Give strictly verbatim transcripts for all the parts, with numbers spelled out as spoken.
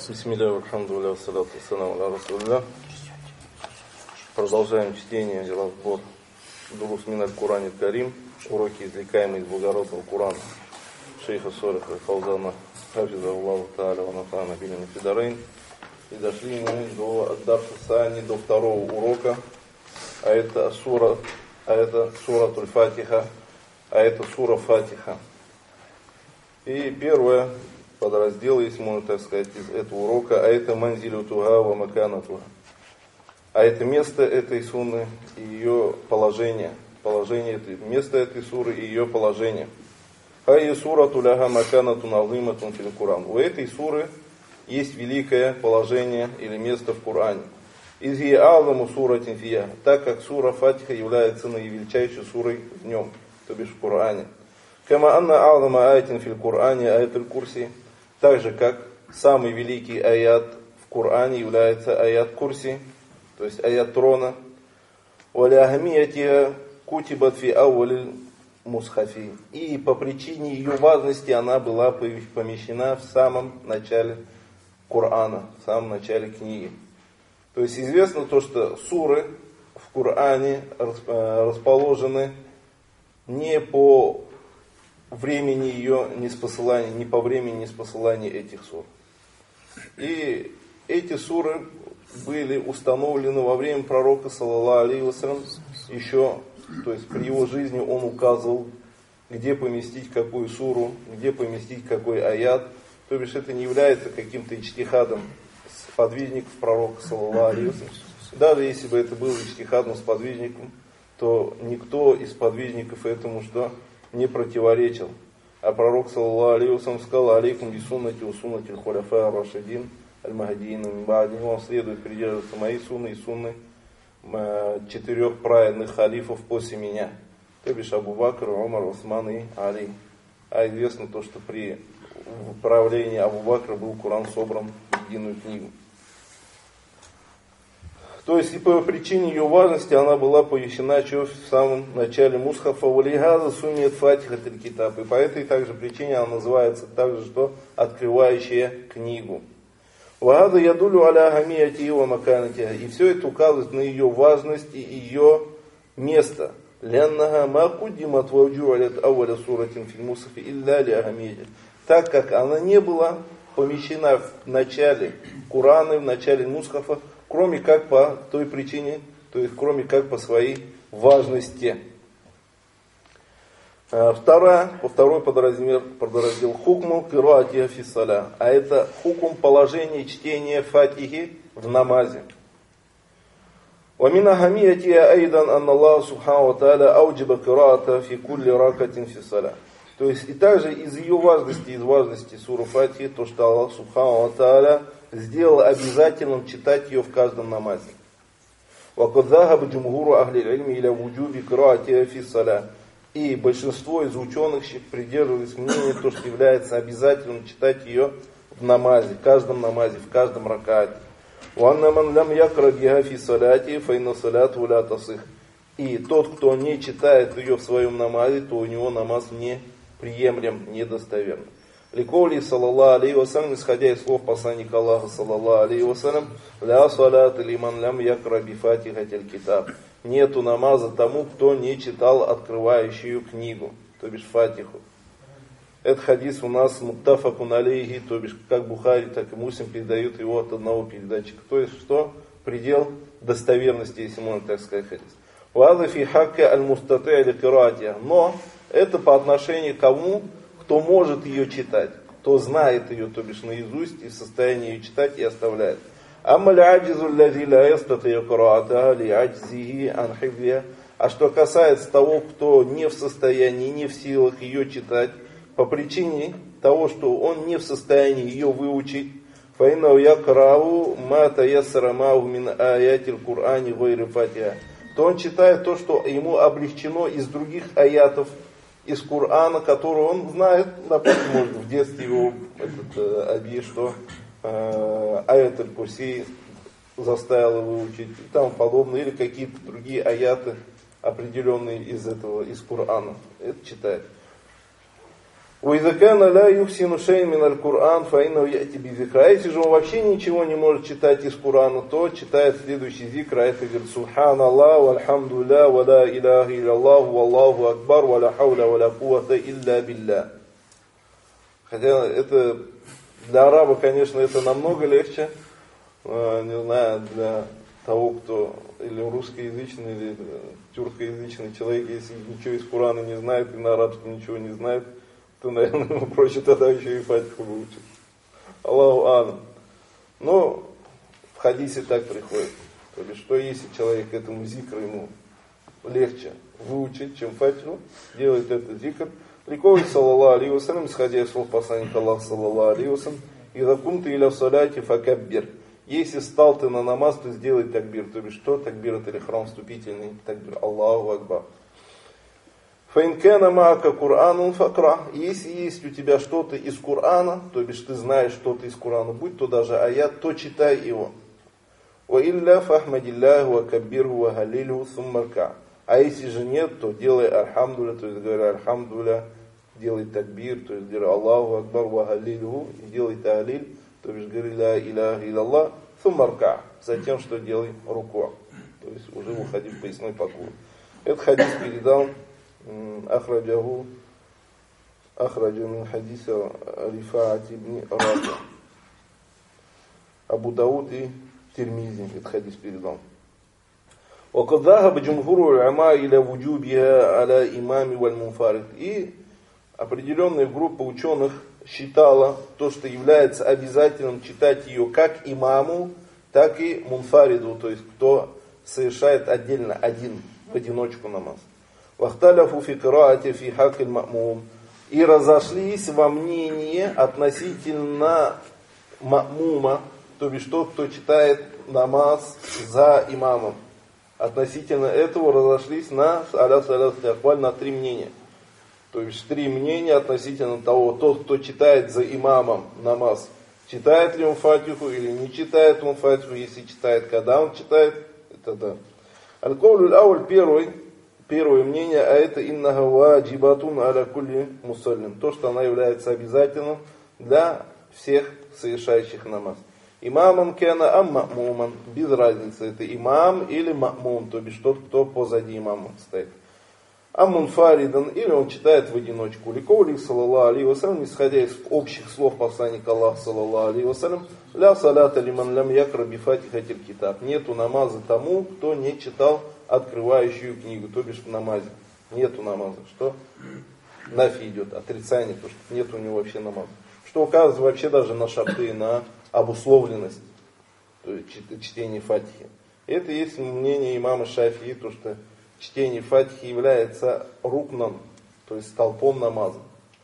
Бисмилля, алхамдулилля, ассалату ассаламу аля расулилля. Продолжаем чтение и разбор Дурус мин аль-Кур'ан аль-Карим, уроки, извлекаемые из благородного Курана шейха Солиха Фаузана хафиза Аллаху Тааля ва нафана билин фидарейн. И дошли мы до Ад-Дарс ас-Сани, до второго урока, а это сура, а это сура Туль-Фатиха, а это сура Фатиха. И первое подраздел, если можно так сказать, из этого урока, а это манзилю туга ва макана туга. А это место этой сунны и ее положение. Положение этой, место этой суры и ее положение. Хай сура туляга макана туназиматун фил Куран. У этой суры есть великое положение или место в Коране. Из ей азаму сура тинфия, так как сура Фатиха является наивеличайшей сурой в нем, то бишь в Коране. Кама анна азама аятин фил Коране аят аль-Курси, так же как самый великий аят в Коране является аят Курси, то есть аят трона. Валя ахмиятиха кутибат фи ауалиль мусхафи. И по причине ее важности она была помещена в самом начале Корана, в самом начале книги. То есть известно то, что суры в Коране расположены не по времени ее ниспосылания, не по времени ниспосылания этих сур. И эти суры были установлены во время пророка саллаллаху алейхи ва саллям, еще, то есть при его жизни он указывал, где поместить какую суру, где поместить какой аят. То бишь это не является каким-то ичтихадом сподвижников пророка саллаллаху алейхи ва саллям. Даже если бы это был ичтихадом сподвижником, то никто из сподвижников этому что не противоречил. А пророк саллаллаху алейхи ва саллям сказал: алейкум бисуннати ва суннати аль-хуляфа ар-рашидин аль-махдиин мин ба'ди. Вам следует придерживаться моей сунны и сунны четырех праведных халифов после меня, то бишь Абу Бакр, Умар, Усман и Али. А известно то, что при правлении Абу Бакра был Коран собран в единую книгу. То есть и по причине ее важности она была помещена в самом начале мусхафа. Валихаза суммиет фатиха тель китаб. И по этой также причине она называется также что открывающая книгу. Вагада ядулю аля хамияти ва маканатиха. И все это указывает на ее важность и ее место. Ляннага ма куддимат ва уджуалят ауаля суратин фил мусхафи илля ли ахамияти. Так как она не была помещена в начале Курана, в начале мусхафа, кроме как по той причине, то есть кроме как по своей важности. Вторая, по второй подраздел, подраздел хукму кираатиха фи саля, а это хукм положения чтения фатихи в намазе. Ва мин ахамиятиха айдан анна Аллах субхану ва тааля ауджиба кираата фи кулли ракатин фи саля. То есть и также из ее важности, из важности суры Фатихи, то, что Аллах субхану ва тааля сделал обязательным читать ее в каждом намазе. وَقَدْ ذَهَبَ جُمْهُورُ أَهْلِ الْعِلْمِ إِلَى وُجُوبِ قِرَاءَتِهَا فِي الصَّلَاةِ. И большинство из ученых придерживались мнения, то, что является обязательным читать ее в намазе, в каждом намазе, в каждом ракате. وَأَنَّ مَنْ لَمْ يَقْرَ بِهَا فِي صَلَاتِهِ فَإِنَّ صَلَاتَهُ لَا تَصِحُّ. И тот, кто не читает ее в своем намазе, то у него намаз не приемлем, недостоверным. Ликоли саллаллаху алейхи ва саллям, исходя из слов посланника Аллаха саллаллаху алейхи ва саллям: ля салата лиман лям якра би фатихатиль китаб. Нету намаза тому, кто не читал открывающую книгу, то бишь Фатиху. Этот хадис у нас муттафакун алейхи, то бишь как Бухари, так и Муслим передают его от одного передатчика. То есть что? Предел достоверности, если можно так сказать, хадис. Ваза фи хакка аль-мустати' ли кираатиха. Но это по отношению к кому? Кто может ее читать, кто знает ее, то бишь наизусть, и в состоянии ее читать и оставляет. А что касается того, кто не в состоянии, не в силах ее читать, по причине того, что он не в состоянии ее выучить, то он читает то, что ему облегчено из других аятов из Корана, который он знает, допустим, может, в детстве его этот, э, объяснил, что э, аят аль-Курси заставил его выучить и тому подобное, или какие-то другие аяты, определенные из этого, из Корана. Это читает. وإذا كان لا يحسن شيء من القرآن فإنه يأتي بذكر. А если же он вообще ничего не может читать из Корана, то читает следующий зикр, а это говорит: Субхан Аллах, вальхамдулля, ва ла иляха илляллах, валлаху акбар, ва ла хауля, ва ла куввата илля билля. Хотя это для араба, конечно, это намного легче, не знаю, для того, кто или русскоязычный, или тюркоязычный человек, если ничего из Корана не знает и на арабском ничего не знает, то, наверное, ему проще тогда еще и фатиху выучить. Аллаху анам. Но в хадисе так приходит. То есть, что если человек этому зикру ему легче выучить, чем фатиху, делает этот зикр. Ликови саллаллаху алейхи вассалям, исходя из слов посланника Аллаха саллаллаху алейхи вассалям: «Иза кунта иля саляти факаббир». Если стал ты на намаз, то сделай такбир. То есть, что такбир? Это ихрам вступительный такбир. Аллаху акбар. Фаинкана мака Куранун факра. Если есть у тебя что-то из Корана, то бишь ты знаешь что-то из Корана, будь то даже аят, то читай его. Ва илля фахмадилляху ва каббирху ва галилху суммарка. А если же нет, то делай альхамдуля, то есть говори альхамдуля, делай такбир, то есть говори Аллаху акбар ва галилху, и делай таалиль, то бишь говори ля иляха илляллах суммарка. Затем что делай? Руку. То есть уже уходи в поясной покой. Этот хадис передал Ахраджаху, Ахраджу мин хадиса Рифаати ибн Раджа. Абу Дауд и Тирмизи этот хадис передал. وقد ذهب جمهور العلماء إلى وجوبها على الإمام والمنفرد. И определенная группа ученых считала то, что является обязательным читать ее как имаму, так и мунфариду, то есть кто совершает отдельно один, в одиночку намаз. Вахталяфу фи кираати фи хакиль ма'мум. И разошлись во мнении относительно ма'мума, то бишь тот, кто читает намаз за имамом. Относительно этого разошлись на на три мнения. То есть три мнения относительно того, тот, кто читает за имамом намаз, читает ли он фатиху или не читает он фатиху, если читает, когда он читает, это да. Аль-Каулюль Ауль первый, первое мнение, а это иннага ваджибатун аля кулли мусаллин. То, что она является обязательным для всех совершающих намаз. Имаман кена ам ма'муман, без разницы, это имам или ма'мум, то бишь тот, кто позади имама стоит. Аммунфаридан, или он читает в одиночку. Ликоулик саллаллаху алейхи вассалям, исходя из общих слов посланника Аллаха саллаллаху алейхи вассалям: ля салята лиман лям якра би фатихатиль китаб. Нету намаза тому, кто не читал открывающую книгу, то бишь в намазе. Нету намаза. Что? Нафи идет, отрицание, потому что нет у него вообще намаза. Что указывает вообще даже на шарты, на обусловленность, то есть чтение фатихи. Это есть мнение имама Шафии, то что чтение фатихи является рукном, то есть столпом намаза.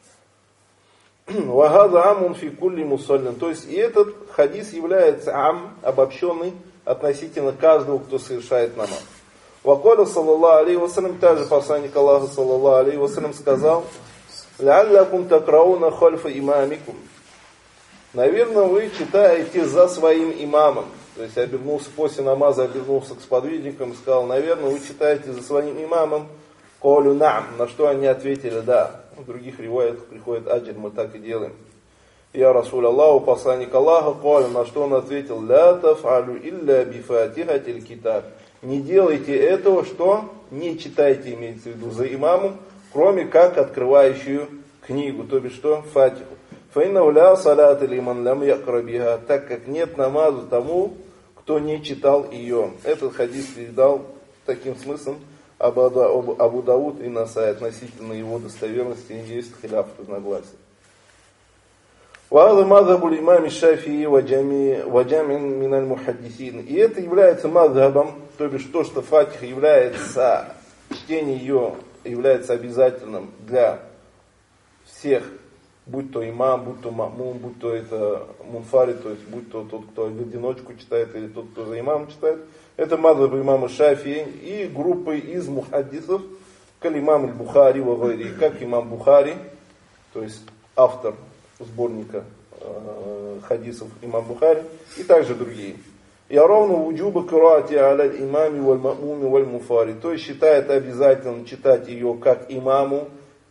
Вагада амун фи кулли мусаллин. То есть и этот хадис является ам, обобщенный относительно каждого, кто совершает намаз. Вакаля саллаллаху алейхи вассалям, также посланник Аллаха саллаллаху алейхи вассалям сказал: ляллякум такрауна хальфа имамикум. Наверное, вы читаете за своим имамом. То есть обернулся после намаза, обернулся к сподвижникам и сказал: наверное, вы читаете за своим имамом. Колю нам. На что они ответили: да. В других риваятах приходит аджир, мы так и делаем. Я Расуль Аллаху, посланник Аллаха, колю. На что он ответил: ля таф'алю илля би фатихатиль китаб. Не делайте этого, что не читайте, имеется в виду, за имамом, кроме как открывающую книгу, то бишь что? Фатиху. Фаиннау ля салата лиман лям якра биха, так как нет намаза тому, кто не читал ее. Этот хадис передал таким смыслом Абу Дауд и Насай. Относительно его достоверности есть хиляф, разногласия. Ва'адha мазхабу имам Шафии ва джамин миналь мухаддисин. И это является мазхабом, то бишь то, что фатиха является, чтение ее является обязательным для всех, будь то имам, будь то ма'мум, будь то это мунфари, то есть будь то тот, кто в одиночку читает, или тот, кто за имамом читает. Это мазхаб имама Шафии и группы из мухаддисов, как имам аль-Бухари ва гайри, как имам Бухари, то есть автор сборника э, хадисов имам Бухари, и также другие. Я ровно вуджуба кираати аля имами валь ма'муми валь муфари, то есть считает обязательным читать ее как имаму,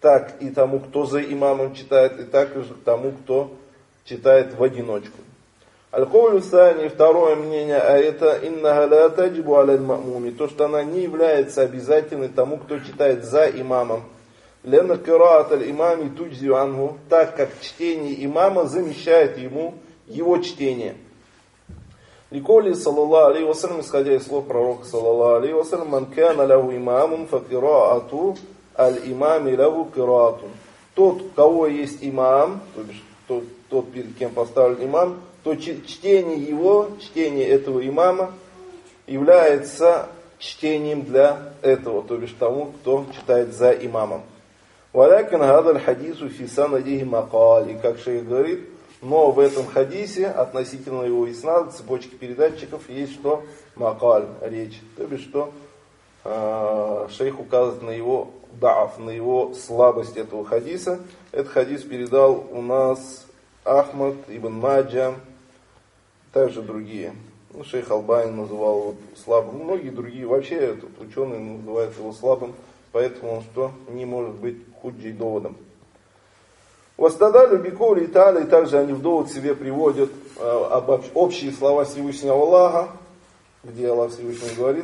так и тому, кто за имамом читает, и так же тому, кто читает в одиночку. Аль-Каулю Сани, второе мнение, а это иннаха ла таджибу аля аль-ма'муми, то, что она не является обязательной тому, кто читает за имамом. Ленна кираат аль-имами туджзю анху, так как чтение имама замещает ему его чтение. Ликоли саллаллаху алейхи вассалям, исходя из слов пророка саллаллаху алейхи вассалям, ман кана лаху имамун фа кираату аль-имами лаху кираатун. Тот, у кого есть имам, то бишь тот, тот, перед кем поставлен имам, то чтение его, чтение этого имама является чтением для этого, то бишь тому, кто читает за имамом. Валякин гадаль хадису фи санадихи макал. И как шейх говорит, но в этом хадисе относительно его иснада, цепочки передатчиков, есть что? Макаль, речь. То бишь что? Э, шейх указывает на его да'аф, на его слабость этого хадиса. Этот хадис передал у нас Ахмад, Ибн Маджа, также другие. Ну, шейх Албани называл его слабым. Многие другие, вообще этот ученый называют его слабым, поэтому он что? Не может быть худжей доводом. Вастадалю биколи и тали, также они в довод себе приводят э, об, общие слова Всевышнего Аллаха, где Аллах Всевышний говорит: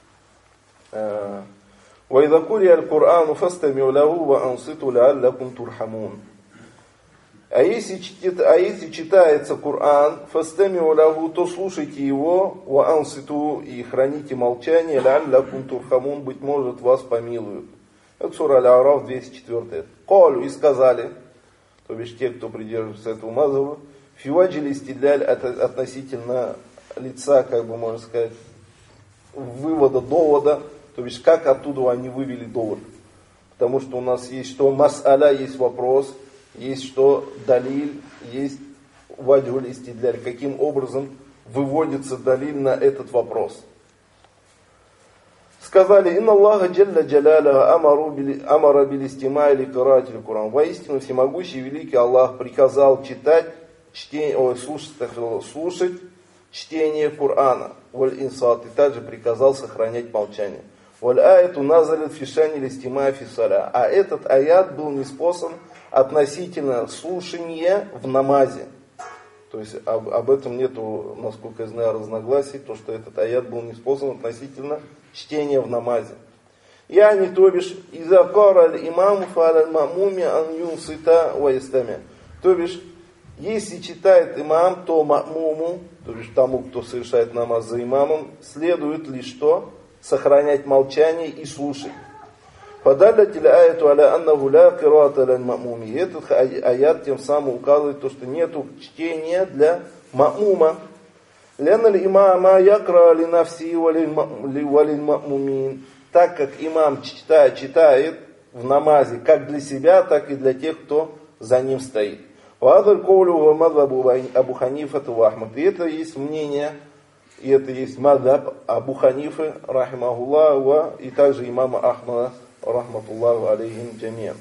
«Вайда кури аль-Курану фастамиу лаху ва анситу лааллакум турхамун». А если, а если читается Коран, фастамиу лаху, то слушайте его, ва анситу, и храните молчание, лааллакум турхамун, быть может вас помилуют. Это сура Аль-А'раф, двести четыре. Калю, и сказали, то бишь те, кто придерживается этого мазхаба, фиваджили стидляль относительно лица, как бы можно сказать, вывода, довода, то бишь как оттуда они вывели довод. Потому что у нас есть что мас'аля, есть вопрос, есть что далиль, есть ваджуль истидляль, каким образом выводится далиль на этот вопрос. Сказали: «Инна Аллаха джалля джаляля амара билистимай ли каратиль Куран». Воистину всемогущий великий Аллах приказал читать, чтение, ой, слушать, слушать чтение Корана. Валь инсат, и также приказал сохранять молчание. Валь аяту назалит фишани листимай фисаля. А этот аят был ниспослан относительно слушания в намазе. То есть об, об этом нету, насколько я знаю, разногласий, то, что этот аят был ниспослан относительно чтения в намазе. Я не то бишь, иза кара имаму фалаль мамуми ан юнсита ваистами. То бишь, если читает имам, то мамуму, то бишь тому, кто совершает намаз за имамом, следует лишь что? Сохранять молчание и слушать. Фадаллятиль аяту аля аннаху ла кираата лиль мамуми. Этот аят тем самым указывает то, что нету чтения для мамума. Леналь имама якра ли нафси валиль мамумин. Так как имам читает, читает в намазе как для себя, так и для тех, кто за ним стоит. Вадаль коулю ва мадхабу Абу Ханифа ва Ахмад. И это есть мнение, и это есть мадхаб Абу Ханифы, рахимахуллах, и также имама Ахмада, рахматуллаху алейхим джамиан.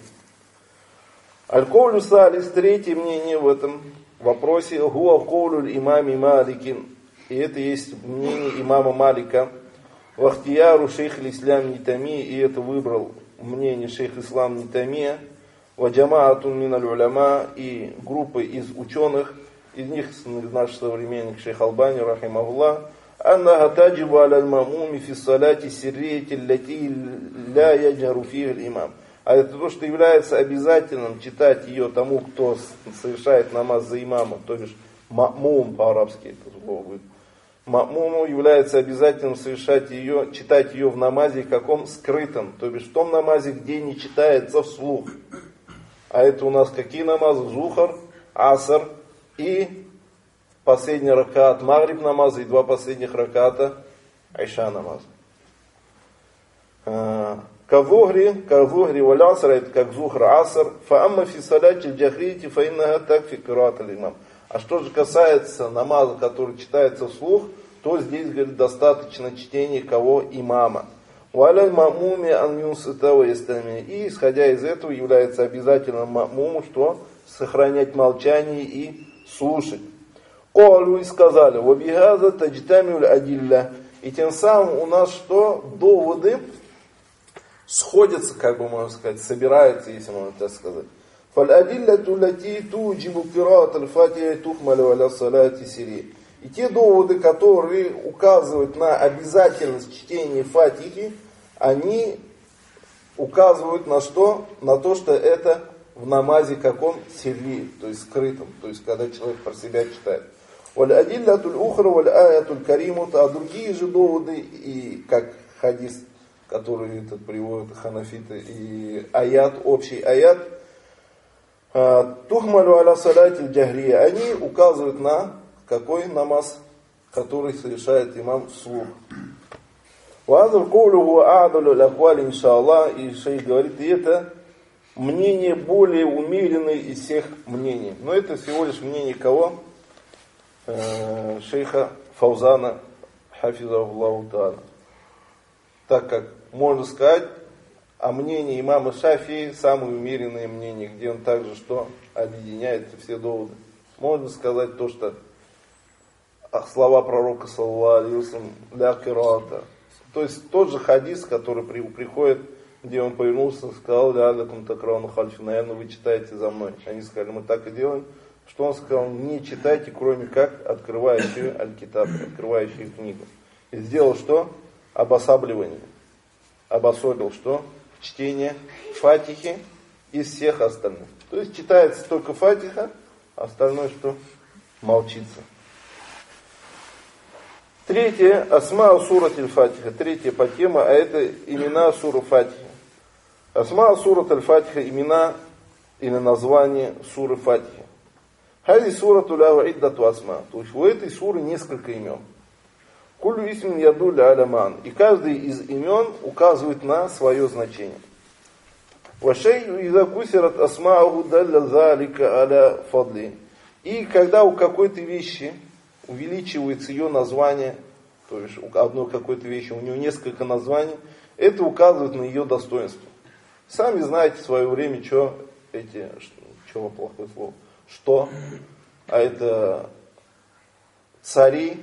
Аль-Коулю Салис, третье мнение в этом вопросе, хуа коулю имами Маликин. И это есть мнение имама Малика. Вахтияру шейх ислам Нитами, и это выбрал мнение шейх ислам Нитамия. Ваджамаатун миналь уляма, и группы из ученых, из них наш современник шейх Албани, рахимахуллах, аннаха таджибу аля мамуми фи салати сиррияти лати ля яджару фиха имам. А это то, что является обязательным читать ее тому, кто совершает намаз за имамом, то бишь ма'мум по-арабски это слово будет. Ма'муму является обязательным совершать ее, читать ее в намазе каком скрытом, то бишь в том намазе, где не читается вслух. А это у нас какие намазы? Зухар, аср и последний ракат магриб намаза и два последних раката айша намаза. Кавухри, кавухри валь аср, это как зухр аср. Фаамма фи салати джахрити фаиннага такфи кираат аль-имам. А что же касается намаза, который читается вслух, то здесь, говорит, достаточно чтения кого? Имама. Валяль мамуми ан юнсита ва ястами. И, исходя из этого, является обязательным мамуму, что? Сохранять молчание и слушать. Колю, и сказали, вабихаза таджтамиуль адилля. И тем самым у нас что? Доводы сходятся, как бы можно сказать, собираются, если можно так сказать. فَالْأَدِلَّةُ الَّتِي تُوجِبُ قِرَاءَةَ الْفَاتِحَةِ تُحْمَلُ عَلَى الصَّلَاةِ سِرِيًّا. И те доводы, которые указывают на обязательность чтения Фатихи, они указывают на что? На то, что это в намазе каком? Сирри, то есть скрытом, то есть когда человек про себя читает. وَالْأَدِلَّةُ الْأُخْرَى وَالْآيَةُ الْكَرِيمُةُ. А другие же доводы, и как хадис, который этот приводит ханафиты, и аят, общий аят, тухмалю аля салати джахрия, они указывают на какой намаз, который совершает имам вслух. Вазар коулюху а'далю ляквали иншаллах, и шейх говорит, и это мнение более умеренное из всех мнений. Но это всего лишь мнение кого? Э, шейха Фаузана, хафизахуллаху та'аля. Так как можно сказать, а мнение имама Шафии самое умеренное мнение, где он также что объединяет все доводы. Можно сказать то, что слова пророка саллаллаху алейхи ва саллям ля кираата. То есть тот же хадис, который при, приходит, где он повернулся и сказал, ля алякум такрауну хальфи, наверное, вы читаете за мной. Они сказали, мы так и делаем. Что он сказал, не читайте, кроме как открывающую аль-китаб, открывающую книгу. И сделал что? Обосабливание. Обособил что? Чтение Фатихи из всех остальных. То есть читается только Фатиха, а остальное что? Молчится. Третье, асма сурат аль-Фатиха. Третья подтема, а это имена суры Фатиха. Асма сурат аль-Фатиха, имена или название суры Фатиха. Хази сурату лява иддату асма. То есть у этой суры несколько имен. Кулю исмин ядулля аляман. И каждый из имен указывает на свое значение. Вашей иза кусират асмааху далля залика аля фадли. И когда у какой-то вещи увеличивается ее название, то есть у одной какой-то вещи, у нее несколько названий, это указывает на ее достоинство. Сами знаете в свое время, что эти, что плохое слово, что, а это цари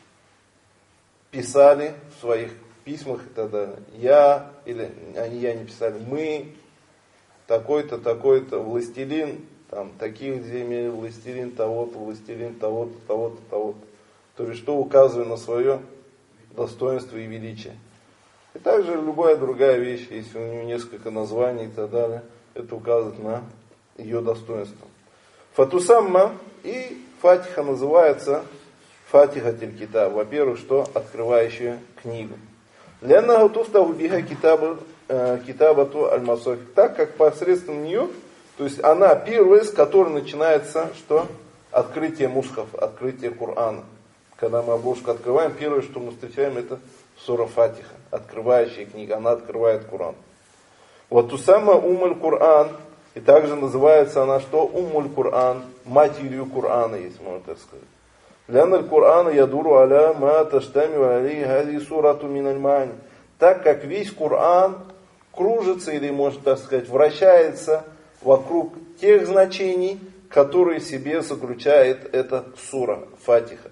писали в своих письмах и так далее. Я, или они я не писали, мы, такой-то, такой-то, властелин, там, таких земель, властелин того-то, властелин того-то, того-то, того-то. То есть, что указывает на свое достоинство и величие. И также любая другая вещь, если у нее несколько названий и так далее, это указывает на ее достоинство. Фатусамма и Фатиха называется Фатиха тель-китаб. Во-первых, что? Открывающая книгу. Ляннаху туфтаху биха китабату аль-масаф. Так как посредством нее, то есть она первая, с которой начинается что? Открытие мусхаф, открытие Корана. Когда мы обложку открываем, первое, что мы встречаем, это сура Фатиха, открывающая книга. Она открывает Коран. Вот ту самую Умуль Коран, и также называется она что? Умуль Коран, матерью Корана, если можно так сказать. Лянна аль-Кур'ана ядуру аля ма таштамилу алейхи хази сурату мин аль-маани. Так как весь Коран кружится, или можно так сказать, вращается вокруг тех значений, которые в себе заключает эта сура Фатиха.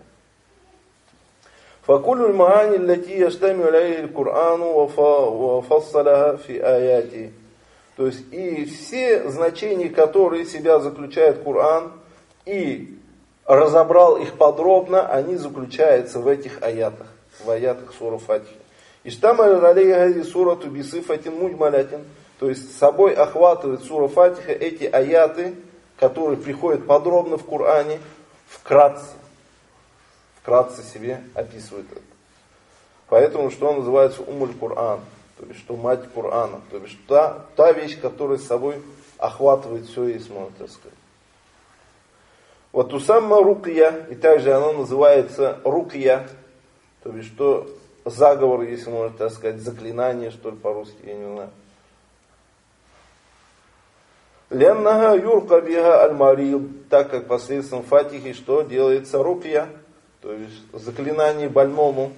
Факулю аль-маани аллати яштамилу алейхи аль-Кур'ану ва фассаляха фи аяти. То есть и все значения, которые в себя заключает Коран, и разобрал их подробно, они заключаются в этих аятах, в аятах суры Фатихи. Иштамаль алейхи сурату бисифатин муджмалятин, то есть собой охватывает сура Фатиха эти аяты, которые приходят подробно в Коране, вкратце, вкратце себе описывает это. Поэтому, что он называется Умуль Коран, то есть, что мать Корана, то есть, та, та вещь, которая с собой охватывает все, если можно так сказать. Вот усамма рукья, и также оно называется рукья, то есть что заговор, если можно так сказать, заклинание, что ли по-русски, я не знаю. Ляннага юрка биха аль-марид, так как посредством Фатихи что делается рукья, то есть заклинание больному.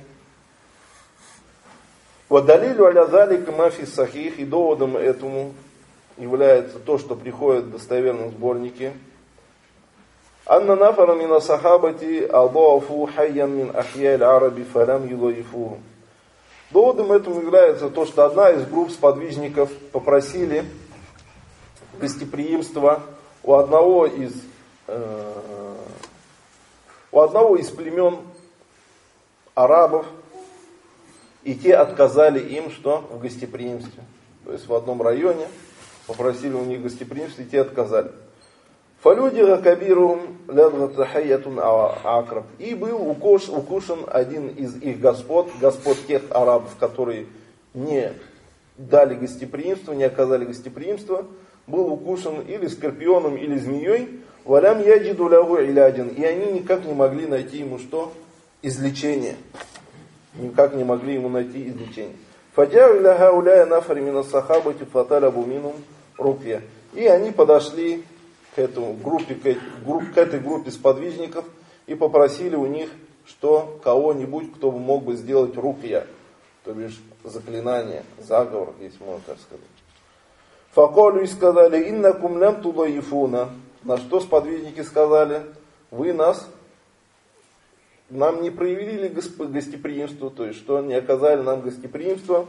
Вадалилю аля залика мафи сахих, и доводом этому является то, что приходит в достоверном сборнике. Анна нафара мина сахабати алдафу хайян мин ахья аль-араби фалам юдаифуху. Доводом этому является то, что одна из групп сподвижников попросили гостеприимства у одного из, э, у одного из племен арабов, и те отказали им, что в гостеприимстве. То есть в одном районе попросили у них гостеприимство, и те отказали. Фалюдига кабирум лядгатахаятун акраб. И был укушен один из их господ, господ тех арабов, которые не дали гостеприимство, не оказали гостеприимство, был укушен или скорпионом, или змеей. Валям яджиду лягу илядин. И они никак не могли найти ему что? Излечение. Никак не могли ему найти излечение. Фаджау иля хауляя нафари мина сахабати фаталабу минум рукья. И они подошли к, этому группе, к, к этой группе сподвижников и попросили у них, что кого-нибудь, кто бы мог бы сделать рукья, то бишь заклинание, заговор, если можно так сказать. Факолю и сказали, иннакум лям тудаифуна. На что сподвижники сказали, вы нас, нам не проявили гостеприимство, то есть что не оказали нам гостеприимство.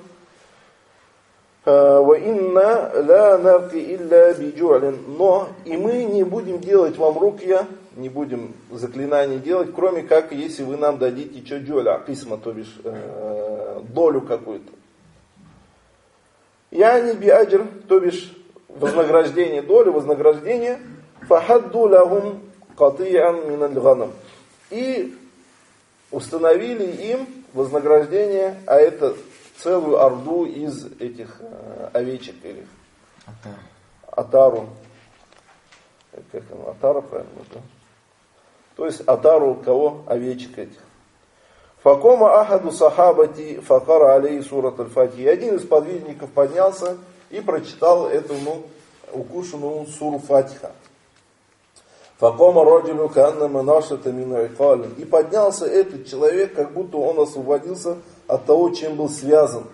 Но и мы не будем делать вам рукья, не будем заклинаний делать, кроме как, если вы нам дадите что джуля, письма, то бишь э, долю какую-то. Я не биаджр, то бишь вознаграждение, долю, вознаграждение. Фахадду лахум катиян миналь ганам. И установили им вознаграждение, а это целую орду из этих э, овечек или Атару. Атару. Как оно? Атара, правильно? Да? То есть Атару кого? Овечек этих. Факома ахаду сахабати факара алей сурат аль-фатихи. И один из подвижников поднялся и прочитал эту ну, укушенную суру Фатиха. Факома роджулю каннама нашата мину икалин. И поднялся этот человек, как будто он освободился от того, чем был связан.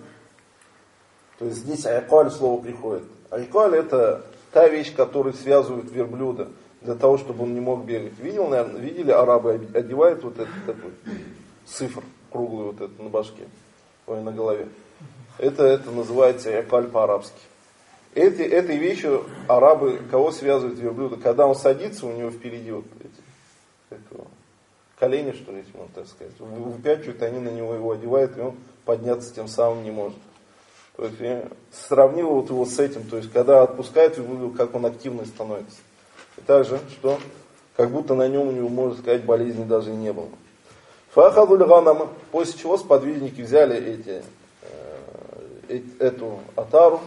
То есть здесь айкаль слово приходит. Айкаль это та вещь, которая связывает верблюда для того, чтобы он не мог бегать. Видел, наверное, видели, арабы одевают вот этот такой цифр круглый вот этот на башке, ой, на голове. Это, это называется айкаль по-арабски. Эти, этой вещью арабы кого связывают верблюда? Когда он садится, у него впереди вот эти, как его, колени, что ли, если можно так сказать. Выпячивают, они на него его одевают, и он подняться тем самым не может. То есть я сравнил вот его с этим, то есть когда отпускают, я увидел, как он активный становится. И также, что как будто на нем у него, можно сказать, болезни даже и не было. Фахадуль ганама, после чего сподвижники взяли эти, э, эту атару.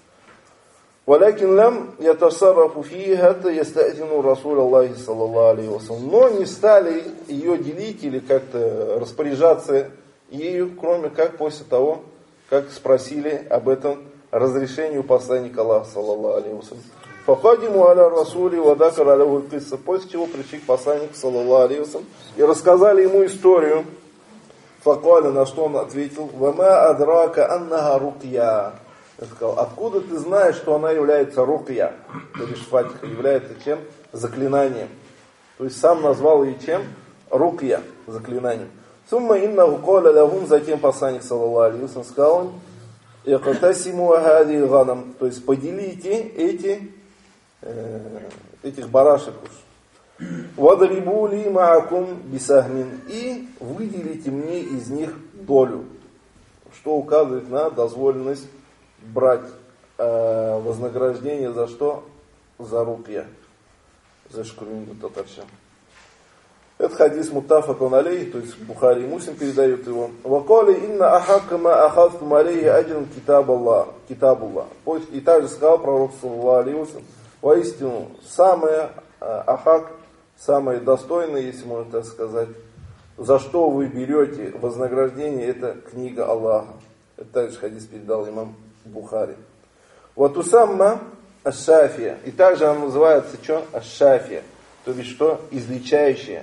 Валякин лям ятасаррафу фиха яста'зину Расуль Аллахи саллаллаху алейхи вассалям. Но не стали ее делить или как-то распоряжаться ею, кроме как после того, как спросили об этом разрешению посланника Аллаха саллаллаху алейхи вассалям. Факадиму аля Расули вадакар аля кисса. После чего пришли к посланнику саллаллаху алейхи вассалям и рассказали ему историю. Факаля, на что он ответил: вама адрака аннаха рукья. Я сказал, откуда ты знаешь, что она является рукья? То бишь Фатиха является чем? Заклинанием. То есть сам назвал ее чем? Рукья, заклинанием. Сумма иннаху каля лахум, затем посланник саллаллаху алейхи вассалям сказал: якатасиму хади ганам. То есть поделите эти, э, этих барашек уж. Вадрибу ли маакум бисахмин. И выделите мне из них долю. Что указывает на дозволенность брать э, вознаграждение за что? За рукья. За шкуринду татарча. Это хадис муттафакун алейхи, то есть Бухари и Муслим передают его. Вакали инна ахакка ма ахадтум алейхи аджран китаб Аллах. И также сказал пророк саллаллаху алейхи вассалям: воистину, самое ахак, самое достойное, если можно так сказать, за что вы берете вознаграждение, это книга Аллаха. Это также хадис передал имам Бухари. Вот усамма аш-шафия. И также она называется что? Аш-шафия. То бишь что? Излечающая.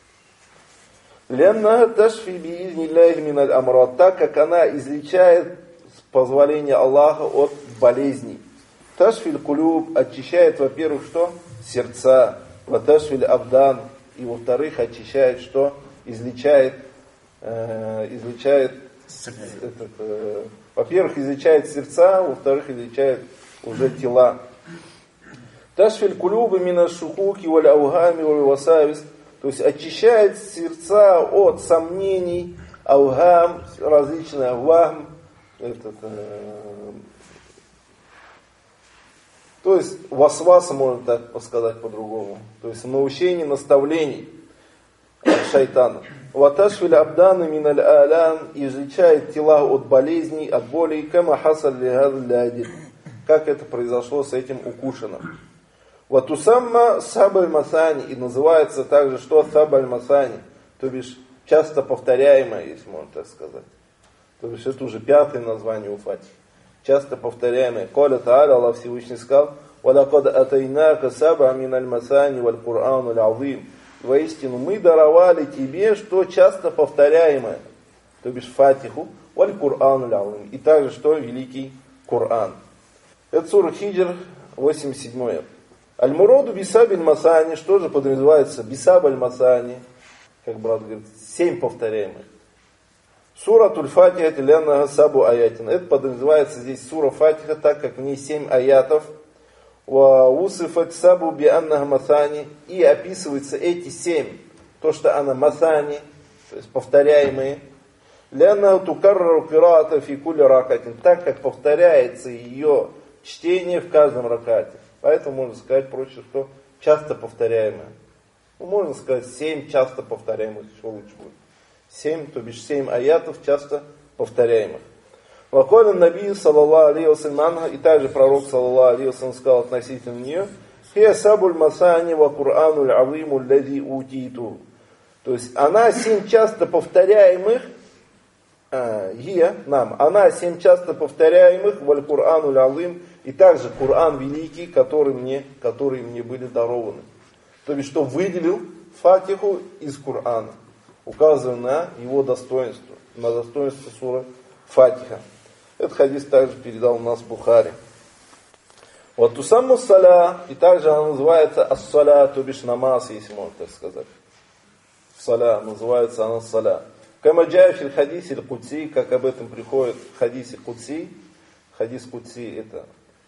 Ленна ташфи биизнилляхи миналь амрад. Так как она излечает с позволения Аллаха от болезней. Ташфиль кулюб очищает, во-первых, что? Сердца. Ва ташфиль абдан. И во-вторых, очищает что? Излечает, э, излечает этот, э, во-первых, изучает сердца, во-вторых, изучает уже тела. Ташфиль кулюбы мина шукуки валь аугами валь васавис. То есть очищает сердца от сомнений, аугам, различные авгам, этот, э, то есть васваса, можно так сказать по-другому. То есть научение, наставлений шайтана. Ваташфиль абданы миналь алян, изучает тела от болезней, от болей, кама хасаль лихад, как это произошло с этим укушенным. Ватусамма сабаль масани, и называется также что сабаль масани, то бишь часто повторяемое, если можно так сказать. То бишь это уже пятое название у Фатихи. Часто повторяемое. Коля Тааля, Аллах Всевышний сказал: «Валакад атайнака саба миналь масани валь Курану аль-азим». Воистину мы даровали тебе что часто повторяемое, то бишь Фатиху, валь Курану аль-азим. И также что великий Коран. Это сура Хиджр, восемьдесят седьмой. Аль-Муроду бисабиль масани, что же подразумевается бисабаль масани, как брат говорит, семь повторяемых. Сура Туль-Фатиха тилянна сабу аятин. Это подразумевается здесь сура Фатиха, так как в ней семь аятов. Ва усифат сабу бианна масани. И описываются эти семь, то, что она масани, то есть повторяемые. Лянна тукаррару кираата фи кулли ракатин. Так как повторяется ее чтение в каждом ракате. Поэтому можно сказать проще, что часто повторяемое. Ну, можно сказать семь часто повторяемых, еще лучше будет. Семь, то бишь семь аятов часто повторяемых. Ваколя Наби, саллаллаху алейхи вассалям, и также пророк, саллаллаху алейхи вассалям, сказал относительно нее: «Хия сабуль масани ва Курануль азиму лади утиту». То есть она семь часто повторяемых, а, гия, нам, она семь часто повторяемых валь Курануль азим, и также Куран великий, который мне, которые мне были дарованы. То есть, что выделил Фатиху из Курана, указывая на его достоинство, на достоинство суры Фатиха. Этот хадис также передал у нас Бухари. Вот тусамму саля, и также она называется ас-саля, то бишь намаз, если можно так сказать. Саля, называется она саля. Камаджай фил хадисе аль-Кудси, как об этом приходит в хадисе Кудси. Хадис Кудси это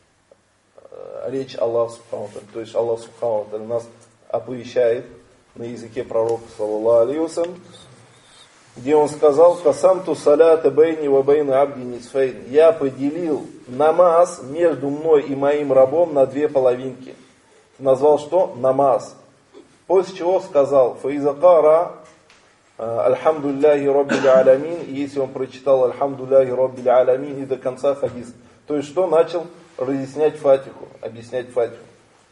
речь Аллаха Субхану ва Тааля, то есть Аллах Субхану ва Тааля нас оповещает на языке пророка, саллаллаху алейхи вассалям, где он сказал: «Касамту салята бейни ва бейна абди нисфейн». Я поделил намаз между мной и моим рабом на две половинки. Назвал что? Намаз. После чего сказал: «Фаизакара альхамдулляхи роббиль алямин». И если он прочитал альхамдулляхи роббиль алямин и до конца хадис, то есть что? Начал разъяснять Фатиху, объяснять Фатиху.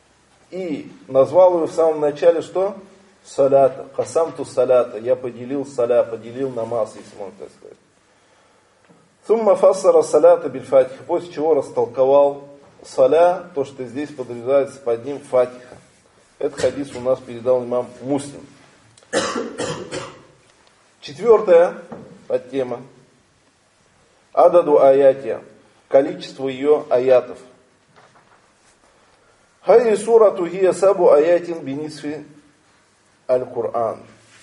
И назвал его в самом начале что? Салята. Касамту салята. Я поделил саля, поделил намаз, если можно так сказать. Сумма фассара салята биль фатиха. После чего растолковал саля, то, что здесь подразумевается под ним Фатиха. Этот хадис у нас передал имам Муслим. Четвертая подтема. Ададу аятия. Количество ее аятов. Хади сура тухия сабу аятин бинисфи аль-Кур'ан.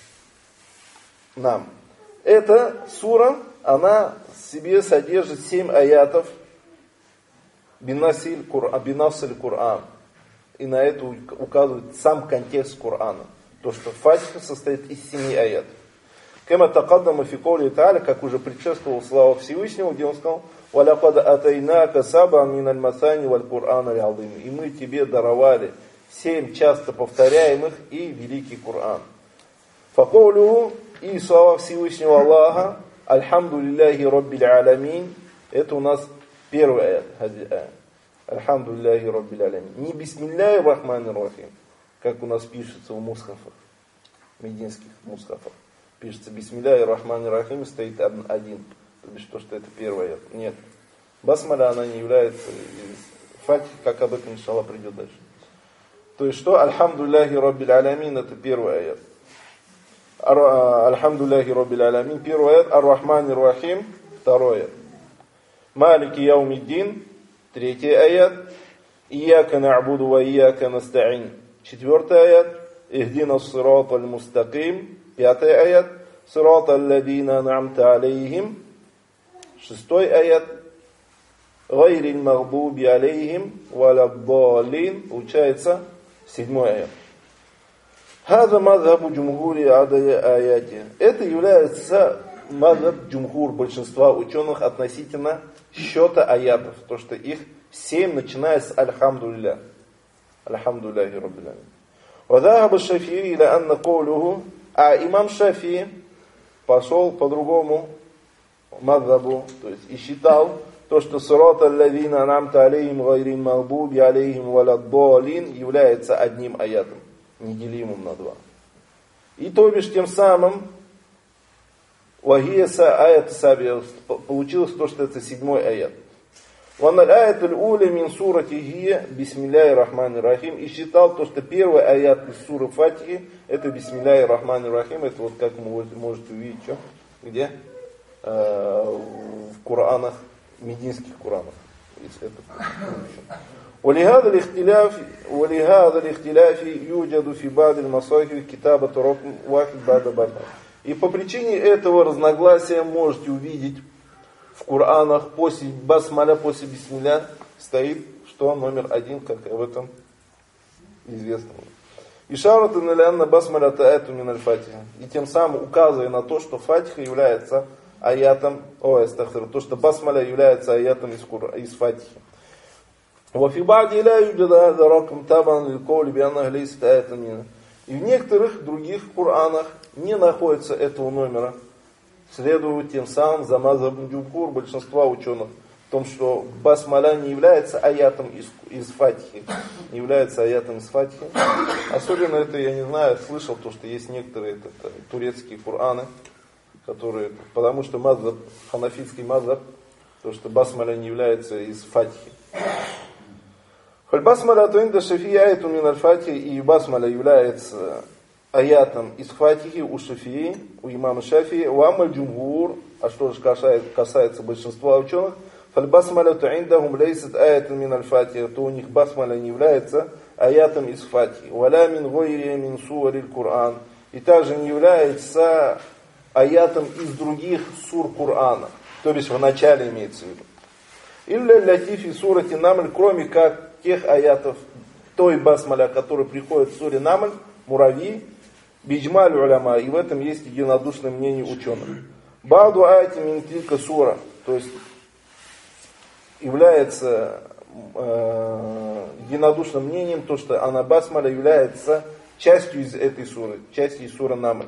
Нам. Эта сура, она в себе содержит семь аятов бинасиль Кур'ан. И на это указывает сам контекст Кур'ана. То, что Фатиха состоит из семи аятов. Кема такаддама фи каули та'аля, как уже предшествовал слава Всевышнего, где он сказал: «Валякад атайнака саба миналь масани валь Кур'ан аль-азим». И мы тебе даровали семь часто повторяемых и великий Кур'ан. Факаулю, и слова Всевышнего Аллаха: «Альхамдулиллахи роббиль алямин». Это у нас первый аят. «Альхамдулиллахи роббиль алямин». Не бисмилляхи рахманир рахим, как у нас пишется в мусхафах, мединских мусхафах. Пишется бисмилляхи рахманир рахим, стоит один. То бишь то, что это первый аят. Нет. Басмаля, она не является Фатих, как об этом иншаллах придет дальше. То есть что? Альхамдулиллахи роббиль алямин, это первый аят. Альхамдулиллахи роббиль алямин, первый аят. Ар-Рахманир Рахим, второй аят. Малики яумиддин, третий аят. Ияка на'буду ва ияка наста'ин, четвертый аят. Ихдина ссирата аль-мустаким, пятый аят. Сирата алладина ан'амта алейхим, шестой аят. Гайрил магдуби алейхим валаддалин. Получается седьмой аят. Хаза мазхабу джумхури адая аяти. Это является мазхаб джумхур, большинства ученых относительно счета аятов. То, что их семь, начиная с альхамдулилля. Альхамдулиллахи раббил аламин. Вадахаба Шафии иля анна каулюху. А имам Шафии пошел по другому мазхабу, то есть и считал то, что сирата аллазина ан'амта алейхим гайрил магдуби алейхим валаддалин является одним аятом, неделимым на два. И то бишь тем самым вахияса аят саби, получилось то, что это седьмой аят. Ваналь аят аль-уля мин сурати гия бисмилляхи рахмани рахим. И считал то, что первый аят из суры Фатихи это бисмилляхи рахмани рахим. Это вот как вы можете увидеть, что? Где? Э, в Коранах, мединских Коранах. ولهذا الاختلاف ولهذا الاختلاف يوجد في بعض المصاحف كتابة رقم واحد بعد بعد. И по причине этого разногласия можете увидеть в Коранах после басмаля, после бисмилля стоит, что номер один, как об этом известно. Ишарата налянна басмаля таэту мин аль-фатиха. И тем самым указывая на то, что фатиха является аятом, о, астахфир, то, что басмаля является аятом из, из фатихи. وفي بعض لا يوجد هذا رقم تبعا للقول بأنه ليست آية منه. И в некоторых других Коранах не находится этого номера. Следует тем самым за мазхабом джумхур большинства ученых в том, что басмаля не является аятом из, из фатихи, не является аятом из фатихи. Особенно это, я не знаю, слышал, то, что есть некоторые это, это, турецкие Кораны, которые, потому что мазхаб, ханафитский мазхаб, то, что басмаля не является из фатихи. Фальбасмаля туинда шафи аяту мин аль-фатихи, и басмаля является аятом из фатихи у Шафии, у имама Шафии, у амаль джумхур, а что же касается, касается большинства ученых, фальбасмаля туиндахум лейсат аяту мин аль-фатихи, то у них басмаля не является аятом из фатихи. Валя мин гойри мин суариль Кур'ан, и также не является аятом из других сур Кур'ана, то есть в начале имеется в виду. Илля латифи сурати намль, кроме как тех аятов той басмаля, который приходит в суре Намль, Мурави, биджмаль уляма, и в этом есть единодушное мнение ученых. Баду аяти мин тилька сура, то есть является э, единодушным мнением то, что она басмаля является частью из этой суры, частью из суры Намль.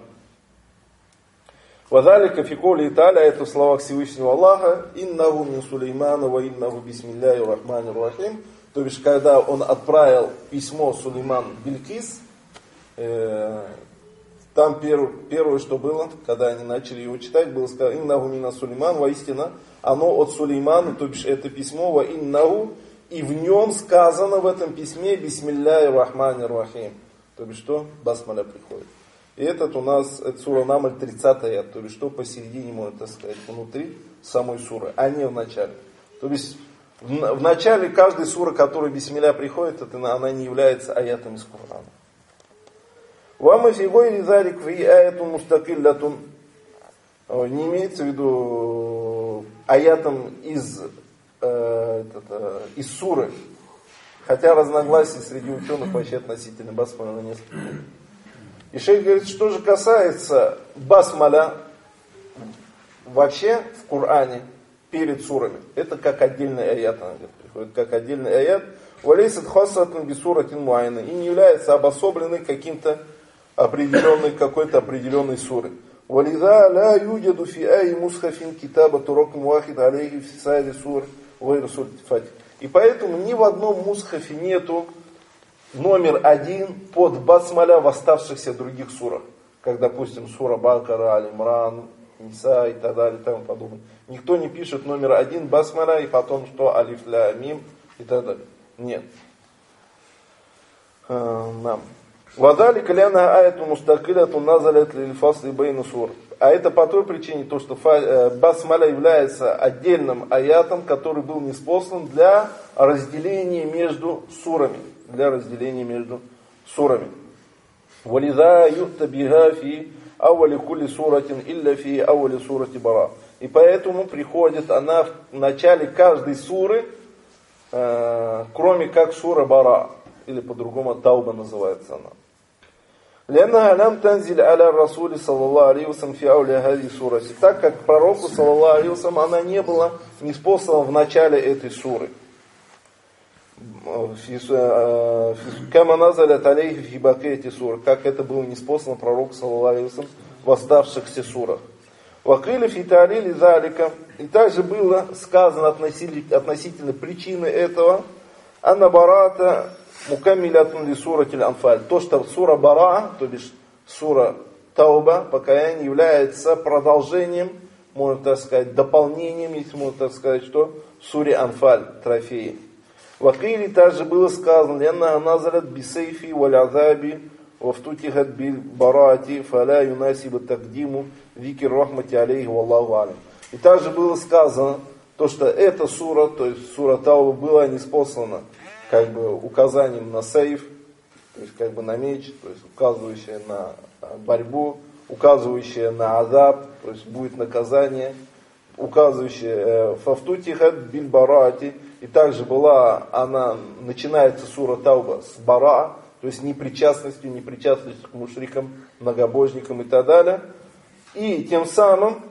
Вадалика фиколи и таля, это в словах Всевышнего Аллаха, иннаху мин Сулеймана ва иннаху бисмилляхи рахмани рахим. То есть, когда он отправил письмо Сулейман Билькис, э, там первое, первое, что было, когда они начали его читать, было сказано, иннаху мина Сулейман, воистину, оно от Сулеймана, то есть это письмо, ва иннаху, и в нем сказано в этом письме, бисмилляхи рахмани рахим. То есть, что? Басмаля приходит. И этот у нас, это сура Намль тридцатый аят, то есть, что посередине, можно так сказать, внутри самой суры, а не в начале. То есть, в начале каждой суры, которая бисмилля приходит, это, она не является аятом из Корана. Вама фигой ризарик ви аятун мустакиллятун. Не имеется в виду аятом из, э, это, из суры. Хотя разногласий среди ученых вообще относительно басмаля на несколько. И шейх говорит, что же касается басмаля вообще в Коране, перед сурами. Это как отдельный аят, она говорит, приходит как отдельный аят. Валейсат хасатун бисуратин муайна. И не является обособленной каким-то определенной, какой-то определенной сурой. Валида ла юджаду фи ай мусхафин китаба туракум вахид алейхи фи сайри сур вайру сур фатих. И поэтому ни в одном мусхафе нету номер один под басмаля в оставшихся других сурах. Как, допустим, сура Бакара, Аль-Имран, Ниса и так далее и тому подобное. Никто не пишет номер один басмаля и потом что алиф ля мим и так далее. Нет. Нам. Вадали каляна аяту мустакиляту назалят лиль фасли бейну сур. А это по той причине, то, что басмаля является отдельным аятом, который был ниспослан для разделения между сурами. Для разделения между сурами. Валида ютта бига фи ауали кули суратин илля фи ауали сурати бара. И поэтому приходит она в начале каждой суры, э, кроме как сура Бара, или по-другому Тауба называется она. لأنها لم تنزل على الرسول صلى الله عليه وسلم في أول هذه السورة. Так как пророку саллаллаху алейхи ва саллям она не была ниспослана в начале этой суры. كما نزلت عليه في بقية сур, как это было ниспослано пророку саллаллаху алейхи ва саллям в оставшихся сурах. وقيل في تعليل ذلك, и также было сказано относительно причины этого, أن барата мукаммилятун ли сурати Анфаль. То, что сура Бара, то бишь сура Тауба, покаяние, является продолжением, можно так сказать, дополнением, если можно так сказать, что суре Анфаль, трофеи. В Акиле также было сказано, «Ленна назарат бисейфи валязаби вафтутихат биль барати фаля юнасиба тагдиму викир рахмати алейхи валлаху алям». И также было сказано, то, что эта сура, то есть сура Тауба, была ниспослана как бы указанием на сейф, то есть как бы на меч, то есть указывающее на борьбу, указывающее на азаб, то есть будет наказание, указывающее фафтутихат биль барати, и также была она, начинается сура Тауба с бара, то есть непричастностью, непричастностью к мушрикам, многобожникам и так далее, и тем самым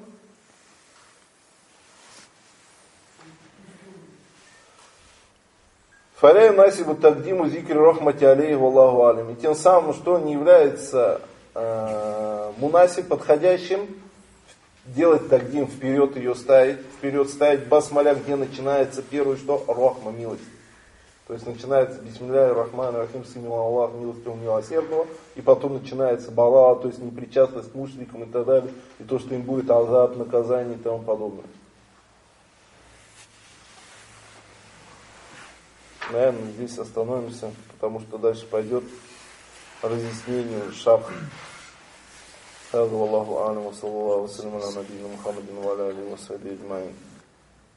Фаляю насибу тагдиму зикри рахмати алейхи валлаху алям. И тем самым, что он не является э, мунасиб, подходящим делать тагдим, вперед ее ставить, вперед ставить басмаля, где начинается первое, что рахма, милость. То есть начинается бисмилляхи рахмани рахим, с именем Аллаха, милостивого, милосердного, и потом начинается бала, то есть непричастность к мушрикам и так далее, и то, что им будет азаб, наказание и тому подобное. Наверное, здесь остановимся, потому что дальше пойдет разъяснение шабх. Аллаху алейхи ва саллаллаху ва саллям аля набийина Мухаммадин ва аля алейхи ва сахбихи аджмаин.